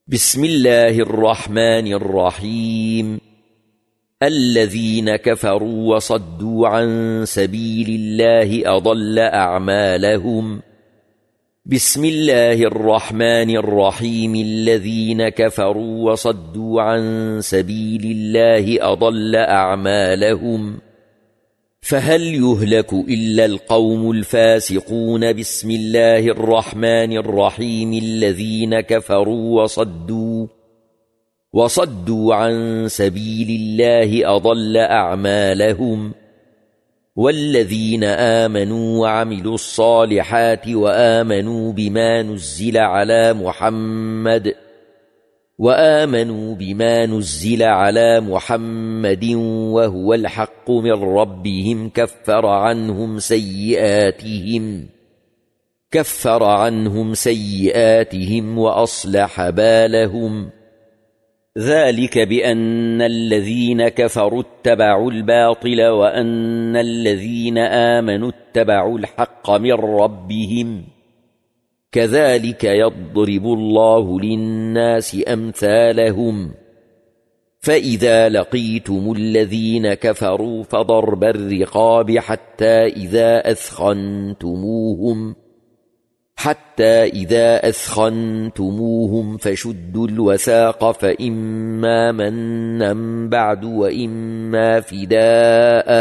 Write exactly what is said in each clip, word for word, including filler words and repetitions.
بسم الله الرحمن الرحيم. الذين كفروا وصدوا عن سبيل الله أضل أعمالهم. بسم الله الرحمن الرحيم. الذين كفروا وصدوا عن سبيل الله أضل أعمالهم. فهل يهلك إلا القوم الفاسقون؟ بسم الله الرحمن الرحيم. الذين كفروا وصدوا وصدوا عن سبيل الله أضل أعمالهم. والذين آمنوا وعملوا الصالحات وآمنوا بما نزل على محمد وآمنوا بما نزل على محمد وهو الحق من ربهم كفر عنهم سيئاتهم كفر عنهم سيئاتهم وأصلح بالهم. ذلك بأن الذين كفروا اتبعوا الباطل وأن الذين آمنوا اتبعوا الحق من ربهم. كذلك يضرب الله للناس أمثالهم. فإذا لقيتم الذين كفروا فضرب الرقاب حتى إذا أثخنتموهم حتى إذا أثخنتموهم فشدوا الوثاق فإما منا بعد وإما فداء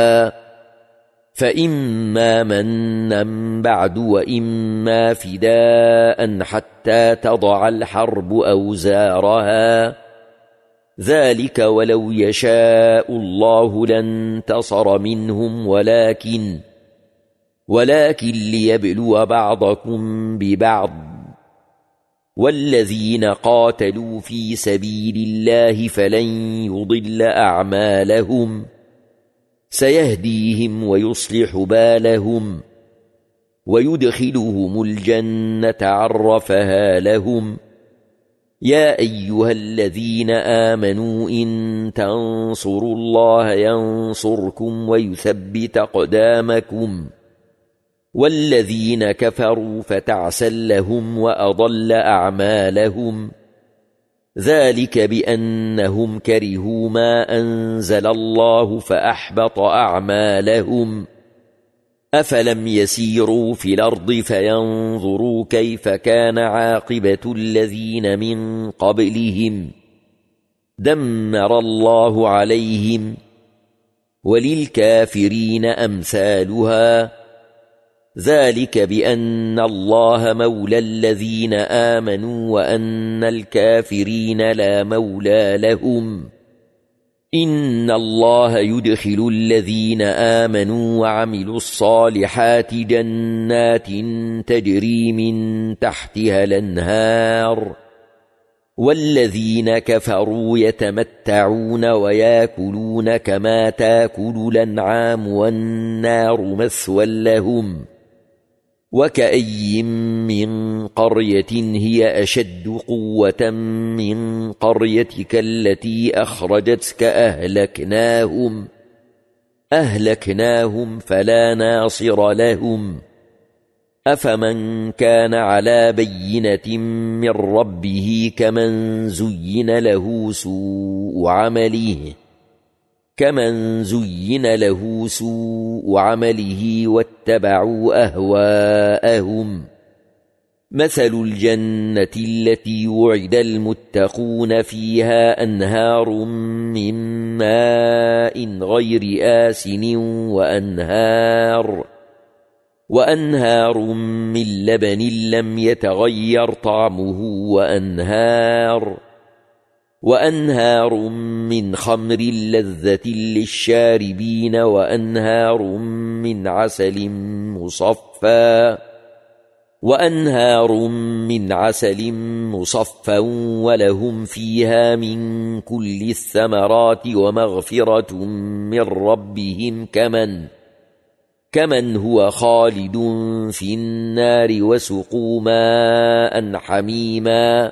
فإما منا بعد وإما فداء حتى تضع الحرب أوزارها. ذلك ولو يشاء الله لانتصر منهم ولكن ولكن ليبلو بعضكم ببعض. والذين قاتلوا في سبيل الله فلن يضل أعمالهم. سيهديهم ويصلح بالهم ويدخلهم الجنة عرفها لهم. يا أيها الذين آمنوا إن تنصروا الله ينصركم ويثبت أقدامكم. والذين كفروا فتعسا لهم وأضل أعمالهم. ذلك بأنهم كرهوا ما أنزل الله فأحبط أعمالهم. أفلم يسيروا في الأرض فينظروا كيف كان عاقبة الذين من قبلهم. دمر الله عليهم وللكافرين أمثالها. ذلك بأن الله مولى الذين آمنوا وأن الكافرين لا مولى لهم. إن الله يدخل الذين آمنوا وعملوا الصالحات جنات تجري من تحتها الأنهار. والذين كفروا يتمتعون ويأكلون كما تأكل الأنعام والنار مثوى لهم. وكأي من قرية هي أشد قوة من قريتك التي أخرجتك أهلكناهم أهلكناهم فلا ناصر لهم. أفمن كان على بينة من ربه كمن زين له سوء عمله كمن زين له سوء عمله واتبعوا أهواءهم. مثل الجنة التي وعد المتقون فيها أنهار من ماء غير آسن وأنهار وأنهار من لبن لم يتغير طعمه وأنهار وأنهار من خمر لذة للشاربين وأنهار من عسل مصفى وأنهار من عسل مصفى ولهم فيها من كل الثمرات ومغفرة من ربهم كمن كمن هو خالد في النار وسقوا ماء حميما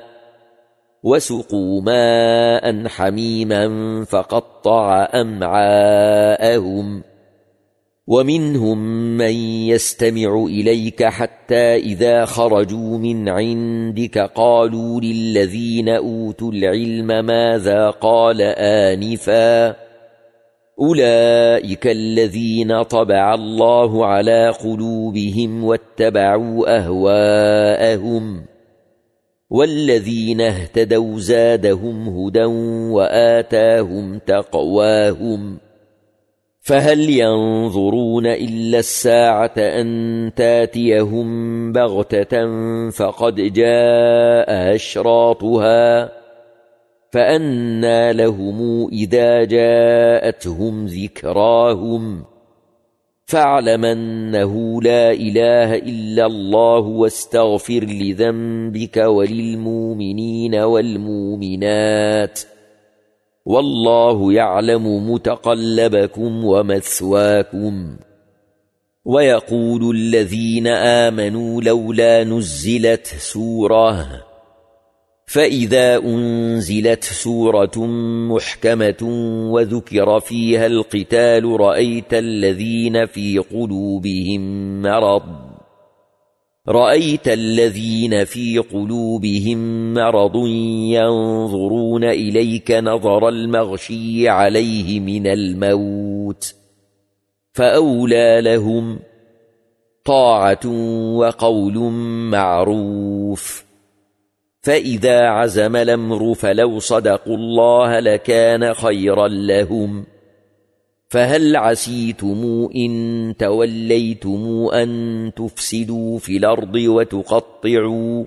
وسقوا ماء حميما فقطع أمعاءهم. ومنهم من يستمع إليك حتى إذا خرجوا من عندك قالوا للذين أوتوا العلم ماذا قال آنفا أولئك الذين طبع الله على قلوبهم واتبعوا أهواءهم والذين اهتدوا زادهم هدى وآتاهم تقواهم فهل ينظرون إلا الساعة أن تاتيهم بغتة فقد جاء أشراطها فأنى لهم إذا جاءتهم ذكراهم فاعلم أنه لا إله إلا الله واستغفر لذنبك وللمؤمنين والمؤمنات والله يعلم متقلبكم ومثواكم ويقول الذين آمنوا لولا نزلت سورة فإذا أنزلت سورة محكمة وذكر فيها القتال رأيت الذين في قلوبهم مرض رأيت الذين في قلوبهم مرض ينظرون إليك نظر المغشي عليه من الموت فأولى لهم طاعة وقول معروف فإذا عزم الأمر فلو صدقوا الله لكان خيرا لهم فهل عسيتم إن توليتم أن تفسدوا في الأرض وتقطعوا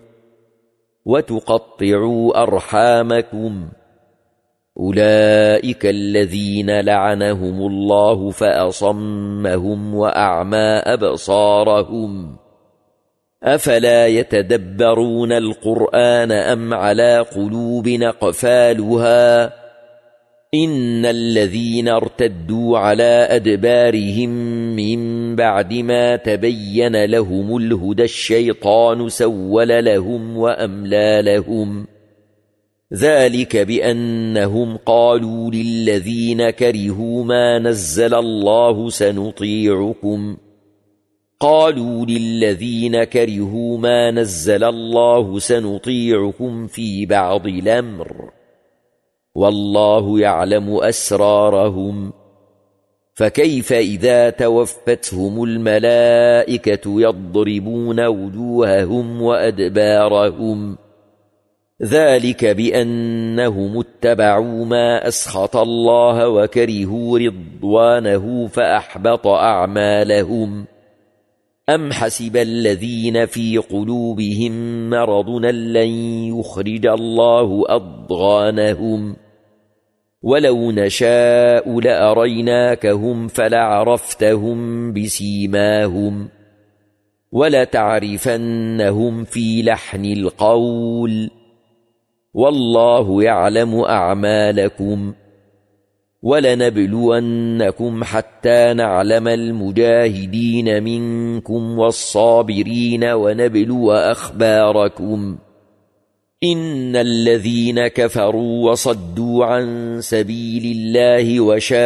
وتقطعوا أرحامكم أولئك الذين لعنهم الله فأصمهم وأعمى أبصارهم أفلا يتدبرون القرآن أم على قلوب أقفالها إن الذين ارتدوا على أدبارهم من بعد ما تبين لهم الهدى الشيطان سول لهم وأملى لهم ذلك بأنهم قالوا للذين كرهوا ما نزل الله سنطيعكم قالوا للذين كرهوا ما نزل الله سنطيعكم في بعض الأمر والله يعلم أسرارهم فكيف إذا توفتهم الملائكة يضربون وجوههم وأدبارهم ذلك بأنهم اتبعوا ما أسخط الله وكرهوا رضوانه فأحبط أعمالهم أم حسب الذين في قلوبهم مرض لن يخرج الله أضغانهم ولو نشاء لأريناكهم فلعرفتهم بسيماهم ولتعرفنهم في لحن القول والله يعلم أعمالكم ولنبلونكم حتى نعلم المجاهدين منكم والصابرين ونبلو أخباركم إن الذين كفروا وصدوا عن سبيل الله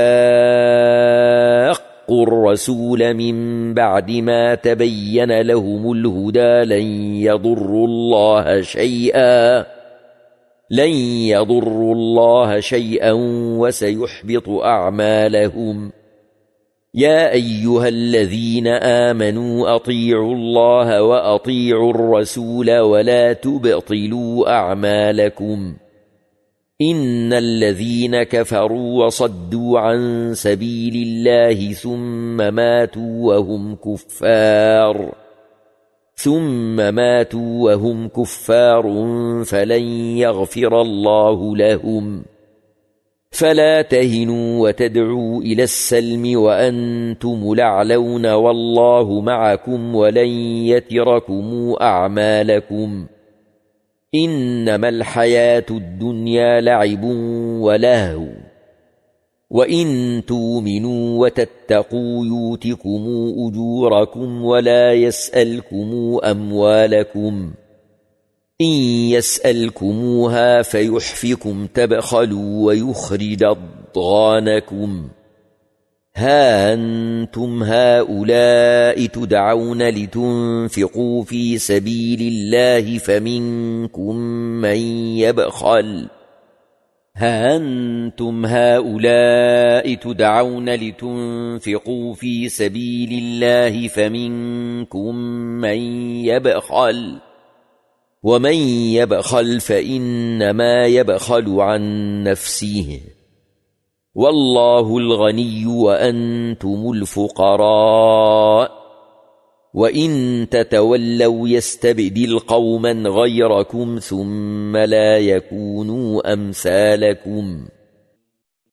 وشاقوا الرسول من بعد ما تبين لهم الهدى لن يضروا الله شيئا لن يضروا الله شيئا وسيحبط أعمالهم يا أيها الذين آمنوا أطيعوا الله وأطيعوا الرسول ولا تبطلوا أعمالكم إن الذين كفروا وصدوا عن سبيل الله ثم ماتوا وهم كفار ثم ماتوا وهم كفار فلن يغفر الله لهم فلا تهنوا وتدعوا إلى السلم وأنتم الأعلون والله معكم ولن يتركم أعمالكم إنما الحياة الدنيا لعب ولهو وإن تؤمنوا وتتقوا يؤتكم أجوركم ولا يسألكم أموالكم إن يسألكموها فيحفكم تبخلوا ويخرج أضغانكم ها أنتم هؤلاء تدعون لتنفقوا في سبيل الله فمنكم من يبخل ها أنتم هؤلاء تدعون لتنفقوا في سبيل الله فمنكم من يبخل ومن يبخل فإنما يبخل عن نفسه والله الغني وأنتم الفقراء وإن تتولوا يستبدل قوما غيركم ثم لا يكونوا أمثالكم